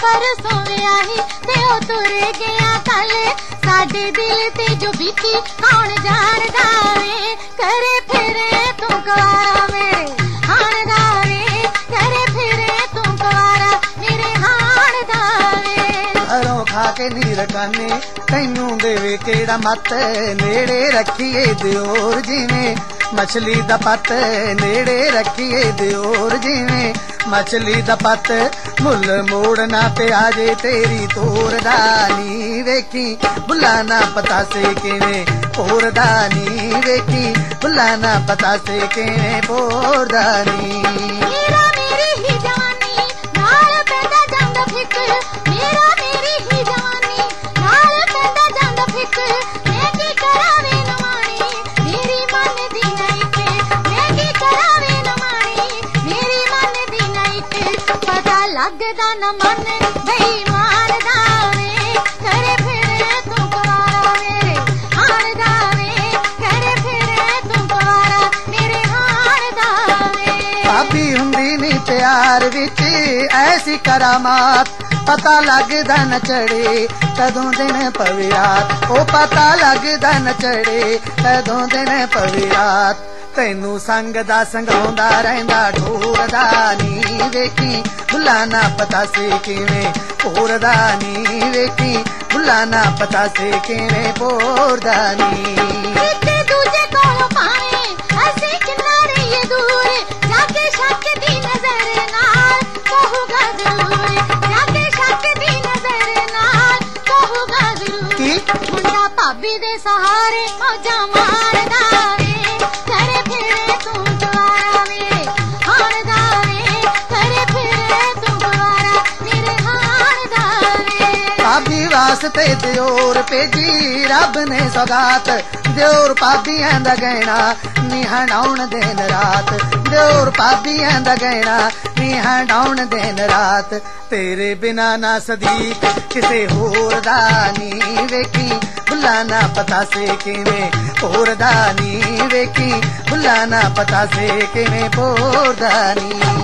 परसों विआही ते ओ तुर गया कल साडे दिल ते जो बीती कौन जानदा वे करे फिरे तू कुआरा मेरे हाण दा वे करे फिरे तू कुआरा मेरे हाण दा वे घरों खा के नीर काने तैनू देवे केड़ा मत नेड़े रखिए दियोर जिवें मछली दा पत नेड़े रखिए दियोर जिवें मछली दा पत मुल मोड़ना पे आजे तेरी तोरदानी वेखी बुलाना पता से किवें पोरदानी वेखी बुलाना पता से किवें पोरदानी मेरा मेरी ही जवानी नाल पैदा जांदा फिक मेरा मेरी ही जवानी नाल पैदा जांदा फिक मैं की करावे न माणी मेरी मन दी नाइट मैं की करावे न माणी मेरी मन दी नाइट पता लगदा न मन बेईमान दा वे करे फिरे तू कुआरा मेरे हाण दा वे करे फिरे तू कुआरा मेरे हाण दा वे भाभी हुंदी नी प्यार विच ऐसी करामात पता लगदा न चढ़े कदों दिन पवे रात ओ पता लगदा न चढ़े कदों दिन पवे रात तैनू संग दा संगाउंदा रहिंदा ढोरदा नी वेखी बुलाना पता से किवें पोरदा नी वेखी बुलाना पता से किवें पोरदा नी एक दूजे कोलों पावे असीं किन्ना रहिए दूर जाके शक दी नजर नाल कहूगा जरूर जाके शक दी नजर नाल कहूगा जरूर की मुंडा भाभी दे सहारे मौजा मारदा वे करे फिरे तू कुआरा मेरे हाण दा वे करे फिरे तू कुआरा मेरे हाण दा वे भाभी वास्ते दियोर भेजी रब ने सौगात दियोर भाभियां दा गहना निहणाउण दिन रात दियोर भाभियां दा गहना निहणाउण दिन रात तेरे बिना ना सदीक किसे होर दा नी वेखी बुलाना पता से किवें पोरदा नी वेखी बुलाना पता से किवें पोरदा नी